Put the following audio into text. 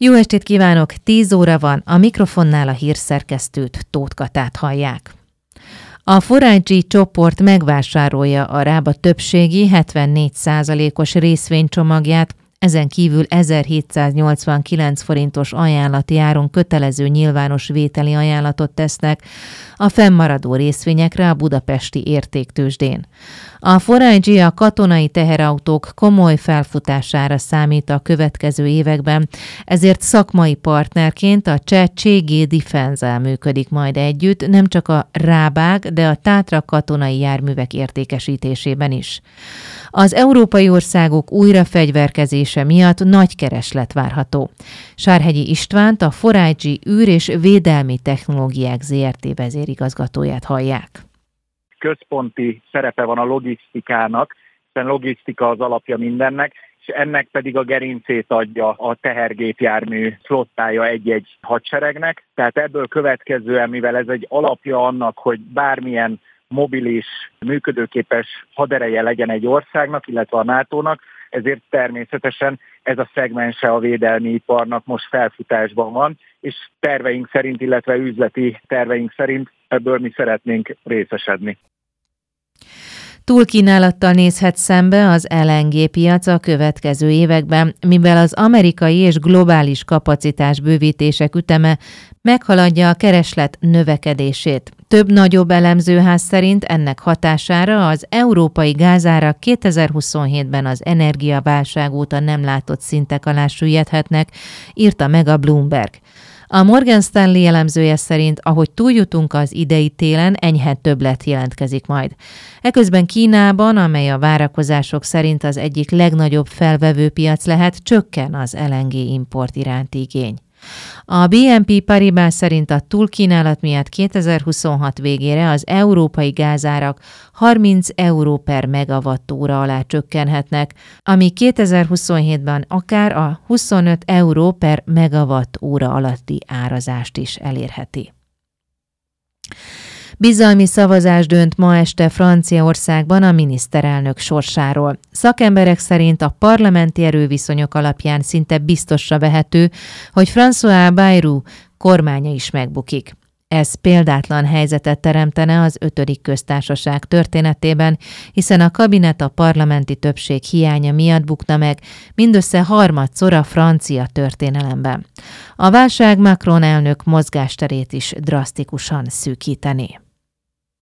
Jó estét kívánok! 10 óra van, a mikrofonnál a hírszerkesztőt, Tóth Katát hallják. A 4iG csoport megvásárolja a Rába többségi 74%-os részvénycsomagját, ezen kívül 1789 forintos ajánlati áron kötelező nyilvános vételi ajánlatot tesznek a fennmaradó részvényekre a budapesti értéktőzsdén. A 4iG a katonai teherautók komoly felfutására számít a következő években, ezért szakmai partnerként a cseh CG Defence-el működik majd együtt, nem csak a Rábák, de a Tátra katonai járművek értékesítésében is. Az európai országok újrafegyverkezése miatt nagy kereslet várható. Sárhegyi Istvánt, a 4iG űr- és védelmi technológiák Zrt. Vezérigazgatóját hallják. Központi szerepe van a logisztikának, hiszen logisztika az alapja mindennek, és ennek pedig a gerincét adja a tehergépjármű flottája egy-egy hadseregnek. Tehát ebből következően, mivel ez egy alapja annak, hogy bármilyen mobilis, működőképes hadereje legyen egy országnak, illetve a NATO-nak, ezért természetesen ez a szegmense a védelmi iparnak most felfutásban van, és terveink szerint, illetve üzleti terveink szerint ebből mi szeretnénk részesedni. Túlkínálattal nézhet szembe az LNG piac a következő években, mivel az amerikai és globális kapacitás bővítések üteme meghaladja a kereslet növekedését. Több nagyobb elemzőház szerint ennek hatására az európai gázárak 2027-ben az energiaválság óta nem látott szintek alá süllyedhetnek, írta meg a Bloomberg. A Morgan Stanley elemzője szerint, ahogy túljutunk az idei télen, enyhe többlet jelentkezik majd. Eközben Kínában, amely a várakozások szerint az egyik legnagyobb felvevő piac lehet, csökken az LNG import iránti igény. A BNP Paribas szerint a túlkínálat miatt 2026 végére az európai gázárak 30 euró per megawattóra alá csökkenhetnek, ami 2027-ben akár a 25 euró per megawattóra alatti árazást is elérheti. Bizalmi szavazás dönt ma este Franciaországban a miniszterelnök sorsáról. Szakemberek szerint a parlamenti erőviszonyok alapján szinte biztosra vehető, hogy François Bayrou kormánya is megbukik. Ez példátlan helyzetet teremtene az 5. köztársaság történetében, hiszen a kabinet a parlamenti többség hiánya miatt bukna meg mindössze harmadszor a francia történelemben. A válság Macron elnök mozgásterét is drasztikusan szűkítené.